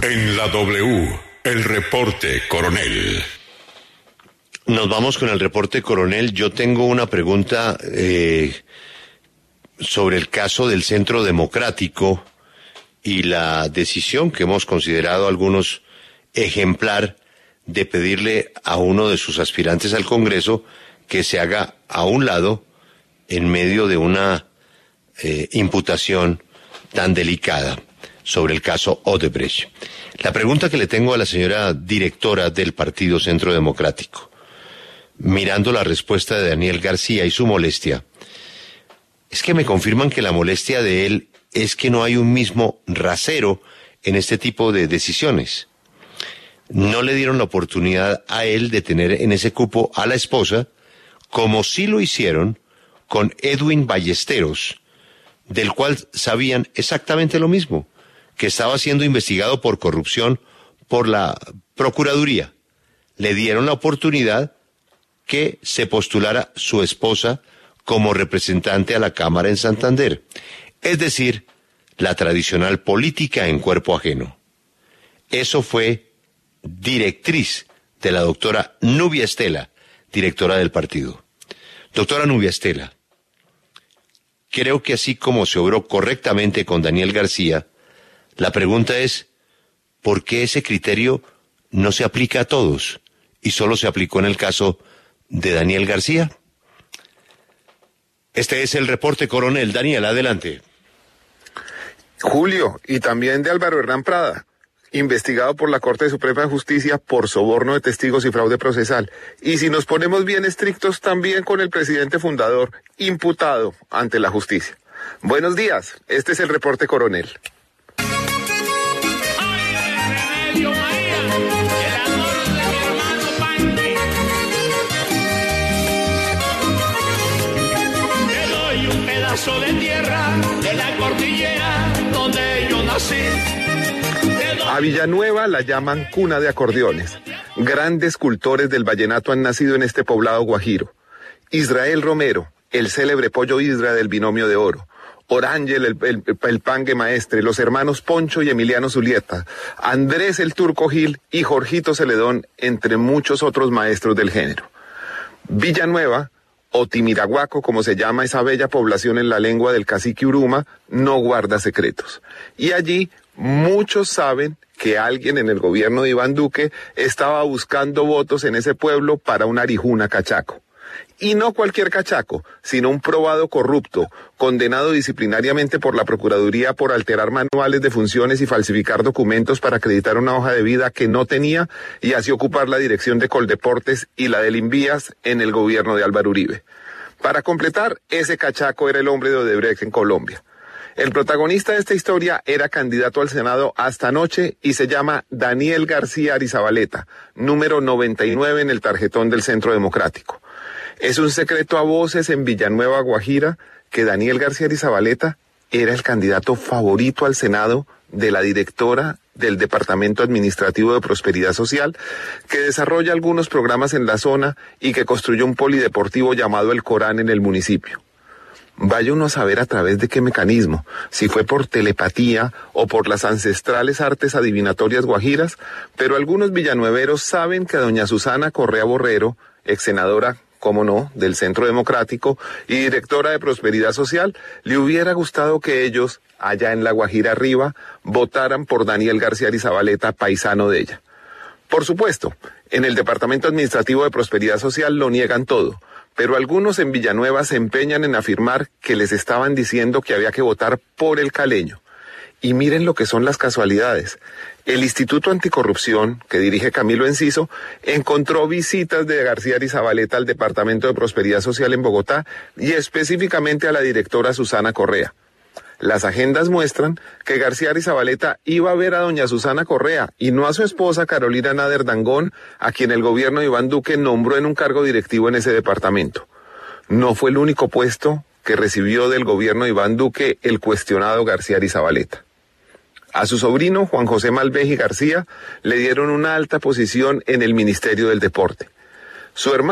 En la W, el reporte Coronel. Nos vamos con el reporte Coronel. Yo tengo una pregunta sobre el caso del Centro Democrático y la decisión que hemos considerado algunos ejemplar de pedirle a uno de sus aspirantes al Congreso que se haga a un lado en medio de una imputación tan delicada sobre el caso Odebrecht. La pregunta que le tengo a la señora directora del Partido Centro Democrático, mirando la respuesta de Daniel García y su molestia, es que me confirman que la molestia de él es que no hay un mismo rasero en este tipo de decisiones. No le dieron la oportunidad a él de tener en ese cupo a la esposa, como sí lo hicieron con Edwin Ballesteros, del cual sabían exactamente lo mismo, que estaba siendo investigado por corrupción por la Procuraduría. Le dieron la oportunidad que se postulara su esposa como representante a la Cámara en Santander. Es decir, la tradicional política en cuerpo ajeno. Eso fue directriz de la doctora Nubia Estela, directora del partido. Doctora Nubia Estela, creo que así como se obró correctamente con Daniel García, la pregunta es, ¿por qué ese criterio no se aplica a todos y solo se aplicó en el caso de Daniel García? Este es el reporte Coronel. Daniel, adelante. Julio, y también de Álvaro Hernán Prada, investigado por la Corte Suprema de Justicia por soborno de testigos y fraude procesal. Y si nos ponemos bien estrictos, también con el presidente fundador, imputado ante la justicia. Buenos días, este es el reporte Coronel. De tierra de la cordillera donde yo nací. A Villanueva la llaman cuna de acordeones. Grandes cultores del vallenato han nacido en este poblado guajiro. Israel Romero, el célebre Pollo Isra del Binomio de Oro. Orángel, el pangue maestre, los hermanos Poncho y Emiliano Zulieta, Andrés el Turco Gil y Jorgito Celedón, entre muchos otros maestros del género. Villanueva, o Timiraguaco, como se llama esa bella población en la lengua del cacique Uruma, no guarda secretos. Y allí muchos saben que alguien en el gobierno de Iván Duque estaba buscando votos en ese pueblo para un arijuna cachaco. Y no cualquier cachaco, sino un probado corrupto, condenado disciplinariamente por la Procuraduría por alterar manuales de funciones y falsificar documentos para acreditar una hoja de vida que no tenía y así ocupar la dirección de Coldeportes y la del Invías en el gobierno de Álvaro Uribe. Para completar, ese cachaco era el hombre de Odebrecht en Colombia. El protagonista de esta historia era candidato al Senado hasta anoche y se llama Daniel García Arizabaleta, número 99 en el tarjetón del Centro Democrático. Es un secreto a voces en Villanueva, Guajira, que Daniel García Arizabaleta era el candidato favorito al Senado de la directora del Departamento Administrativo de Prosperidad Social, que desarrolla algunos programas en la zona y que construyó un polideportivo llamado El Corán en el municipio. Vaya uno a saber a través de qué mecanismo, si fue por telepatía o por las ancestrales artes adivinatorias guajiras, pero algunos villanueveros saben que a doña Susana Correa Borrero, ex senadora, cómo no, del Centro Democrático y directora de Prosperidad Social, le hubiera gustado que ellos, allá en la Guajira arriba, votaran por Daniel García Arizabaleta, paisano de ella. Por supuesto, en el Departamento Administrativo de Prosperidad Social lo niegan todo, pero algunos en Villanueva se empeñan en afirmar que les estaban diciendo que había que votar por el caleño. Y miren lo que son las casualidades. El Instituto Anticorrupción, que dirige Camilo Enciso, encontró visitas de García Arizabaleta al Departamento de Prosperidad Social en Bogotá y específicamente a la directora Susana Correa. Las agendas muestran que García Arizabaleta iba a ver a doña Susana Correa y no a su esposa Carolina Nader Dangond, a quien el gobierno de Iván Duque nombró en un cargo directivo en ese departamento. No fue el único puesto que recibió del gobierno de Iván Duque el cuestionado García Arizabaleta. A su sobrino, Juan José Malveji García, le dieron una alta posición en el Ministerio del Deporte. Su hermano,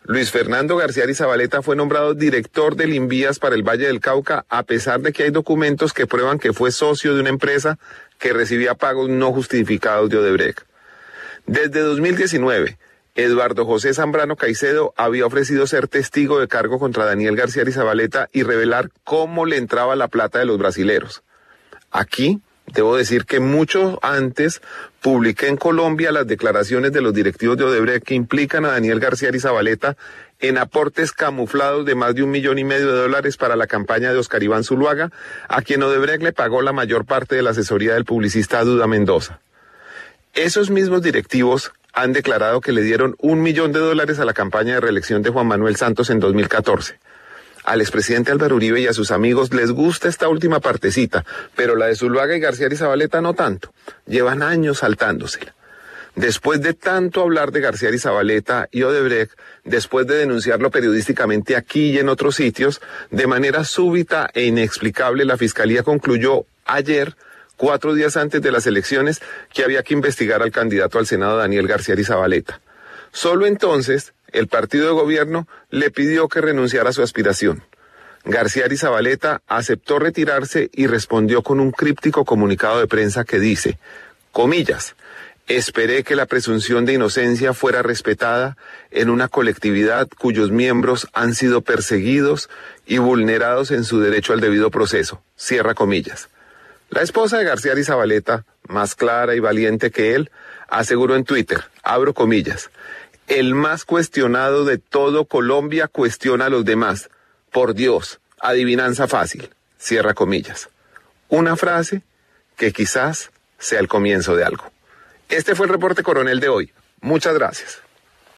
Luis Fernando García Zabaleta fue nombrado director del Invías para el Valle del Cauca, a pesar de que hay documentos que prueban que fue socio de una empresa que recibía pagos no justificados de Odebrecht. Desde 2019, Eduardo José Zambrano Caicedo había ofrecido ser testigo de cargo contra Daniel García Zabaleta y revelar cómo le entraba la plata de los brasileros. Aquí debo decir que mucho antes publiqué en Colombia las declaraciones de los directivos de Odebrecht que implican a Daniel García Zabaleta en aportes camuflados de más de $1,5 millones para la campaña de Oscar Iván Zuluaga, a quien Odebrecht le pagó la mayor parte de la asesoría del publicista Duda Mendoza. Esos mismos directivos han declarado que le dieron $1 millón a la campaña de reelección de Juan Manuel Santos en 2014. Al expresidente Álvaro Uribe y a sus amigos les gusta esta última partecita, pero la de Zuluaga y García Zabaleta no tanto. Llevan años saltándosela. Después de tanto hablar de García Zabaleta y Odebrecht, después de denunciarlo periodísticamente aquí y en otros sitios, de manera súbita e inexplicable la Fiscalía concluyó ayer, 4 días antes de las elecciones, que había que investigar al candidato al Senado Daniel García Zabaleta. Solo entonces, el partido de gobierno le pidió que renunciara a su aspiración. García Zabaleta aceptó retirarse y respondió con un críptico comunicado de prensa que dice, comillas, esperé que la presunción de inocencia fuera respetada en una colectividad cuyos miembros han sido perseguidos y vulnerados en su derecho al debido proceso, cierra comillas. La esposa de García Zabaleta, más clara y valiente que él, aseguró en Twitter, abro comillas, el más cuestionado de todo Colombia cuestiona a los demás. Por Dios, adivinanza fácil. Cierra comillas. Una frase que quizás sea el comienzo de algo. Este fue el reporte coronel de hoy. Muchas gracias.